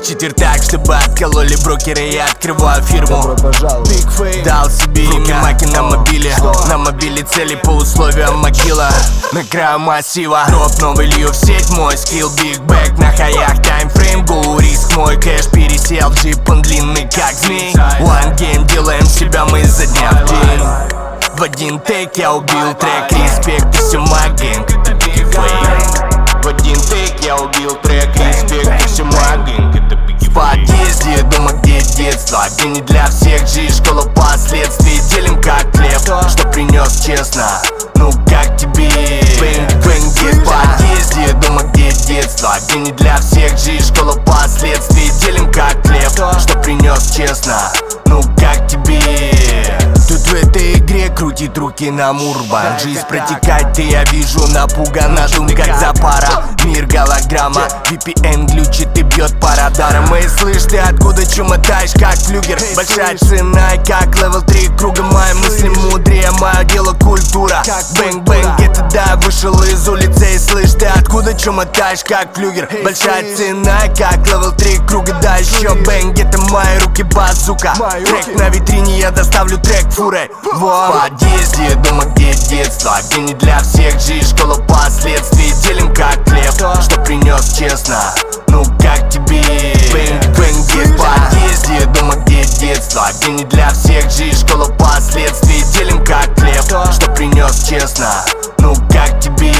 Четвертак, чтобы откололи брокеры, я открываю фирму. Добро пожаловать. Дал себе имя Маки на мобиле. На мобиле цели по условиям могила. На краю массива дроп новый лью в сеть. Мой скилл, биг бэк на хаях. Таймфрейм, гоу риск, мой кэш пересел. Джип он длинный как змей. One game, делаем себя мы изо дня в день. В один тейк я убил трек. Респект и все магинг. Это биг фейк. В один тейк я убил трек. Респект и все магинг. Это биг фейк. В подъезде дома, где детство, где не для всех жизнь, школа последствий. Делим как хлеб, что принес честно. Ну как тебе? Бэнг-бэнг, где в подъезде дома, где детство, где не для всех жизнь, школа последствий. Делим как хлеб, что принес честно. Ну как тебе? Тут в этой игре крутит руки на мурбан. Жизнь протекает, ты я вижу напугана. Дум как запара, мир голограмма. VPN глючит и бьет по радарам. Эй, слышь, ты откуда чё мотаешь, как флюгер? Большая цена и как левел 3 круга. Мои мысли мудрее, мое дело культура. Бэнг-бэнг, это да, вышел из улицы. Эй, слышь, ты откуда чё мотаешь, как флюгер? Большая цена и как левел 3 круга. Да, еще бэнг, это мои руки базука. Трек на витрине, я доставлю трек фурой. В подъезде дома, где детство, где не для всех жизнь, школа последствий. Делим как хлеб, что принес честно. Ну как тебе? Бэнг-бэнг, где в подъезде дома, где детство, где не для всех жизнь, школа последствий. Делим как хлеб, что принес честно. Ну как тебе?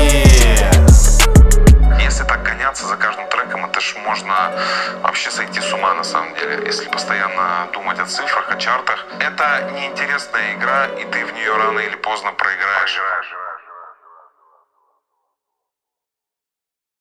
Если так гоняться за каждым треком, это ж можно вообще сойти с ума на самом деле. Если постоянно думать о цифрах, о чартах, это неинтересная игра, и ты в нее рано или поздно проиграешь.